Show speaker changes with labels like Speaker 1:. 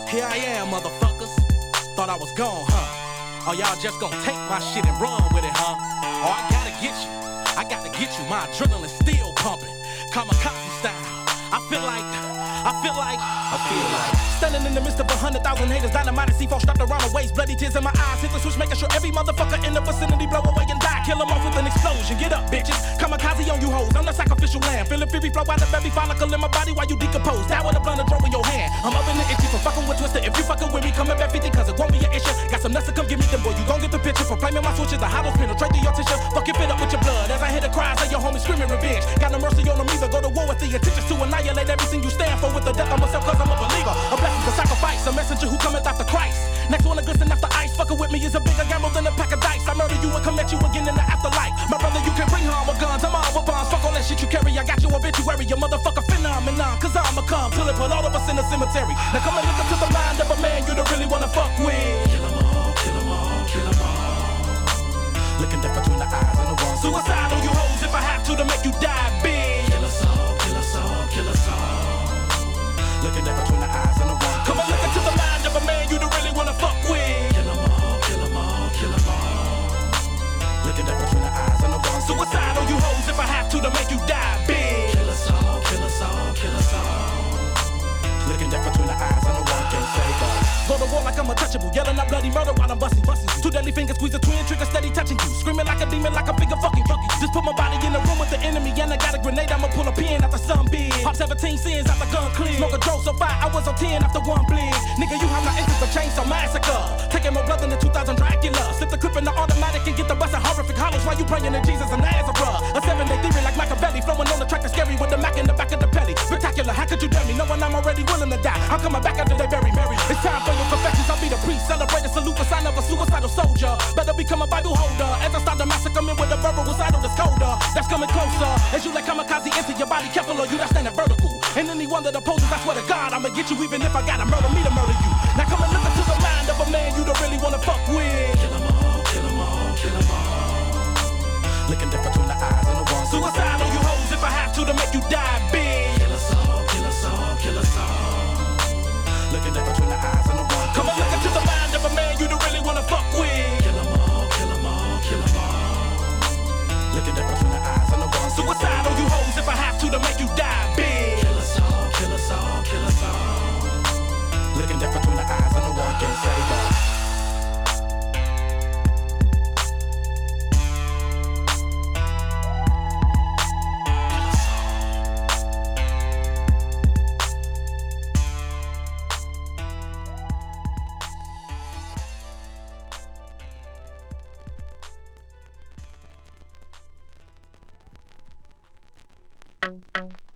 Speaker 1: Here I am, motherfuckers. Thought I was gone, huh? Oh, y'all just gonna take my shit and run with it, huh? Oh, I gotta get you. I gotta get you. My adrenaline still pumping. Kamikaze style. I feel like standing in the midst of 100,000 haters, dynamite and C4 strapped around the waist, bloody tears in my eyes, hit the switch, making sure every motherfucker in the vicinity blow away and die. Kill 'em off with an explosion. Get up, bitches. Kamikaze on you hoes. I'm the sacrificial lamb. Feeling fury flow out of every follicle in my body while you decompose. Down with a blunt and throw in your hand. I'm up in the itchy for fucking with Twister. If you fucking with me, coming back 50 cause it won't be an issue. Got some nuts to come give me them, boy. You gon' get the picture for claiming my switches. The hollows penetrate through your tissue. Fucking fit up with your blood as I hear the cries of your homies screaming revenge. Got no mercy on them either. Go to war with the intentions to annihilate everything you stand for with the death of myself cause I'm a believer. A blessing to sacrifice. A messenger who cometh after Christ. Next one to glisten after ice. Fucking with me is a bigger gamble than a pack of dice. I murder you and come at you again in the afterlife. My brother, you can bring harm with guns. I'm all with bombs. Fuck all that shit you carry. I got you obituary. Your motherfucker phenomenon. Cause I'ma come till it put all of us in the cemetery. Now come and look into the mind of a man you don't really wanna fuck with. Kill 'em all, kill 'em all, kill 'em all. Looking death between the eyes and the walls. Suicide on you hoes if I have to make you die big. Kill us all, kill us all, kill us all. Looking death between the eyes and the walls. Come and look into the mind of a man you don't really wanna fuck with. Kill 'em all, kill 'em all, kill 'em all. Looking death between the eyes and the walls. Suicide on you hoes if I have to make you die big. Kill us all, kill us all, kill us all. Looking death between the eyes and the one can't save us. Go to war like I'm untouchable, yelling out bloody murder while I'm busting. Two deadly fingers squeeze a twin trigger, steady touching you. Screaming like a demon, like a bigger fucking fuck you. Just put my body in the room with the enemy, and I got a grenade. I'ma pull a pin after some big. Pop 17 sins after gun clear. Smoke a drove so fire, I was on 10 after one bleed. Nigga, you have my interest of chainsaw massacre. Taking more blood than the 2000 Dracula. Slip the clip in the automatic and get the bustin' horrific hollows while you praying to Jesus and Nazareth. A 7-day theory like Machiavelli, flowing on the track that's scary with the Mac in the back of the pelly. Spectacular, how could you dare me knowing I'm already willing to die? I'm coming back after they bury Mary. It's time for your confessions, I'll be the priest. Celebrate and salute the sign of a suicidal soldier. Better become a Bible holder as I start to massacre men with a verbal recital that's colder. That's coming closer as you let kamikaze into your body. Careful or you that's standing vertical. And anyone that opposes, I swear to God, I'ma get you even if I gotta murder me to murder you. Now come and look into the mind of a man you don't really wanna fuck with. Kill 'em all, kill 'em all, kill 'em all. Looking death between the eyes and the walls. Suicide on you hoes if I have to make you die big. Kill us all, kill us all, kill us all. Looking death between the eyes and the walls. Come and look into the mind of a man you don't really wanna fuck with. Kill 'em all, kill 'em all, kill 'em all. Looking death between the eyes and the walls. Suicide on you hoes if I have to make you die big. Kill us all, kill us all, kill us all. Looking death between the eyes and the walls can't save us.
Speaker 2: Thank you.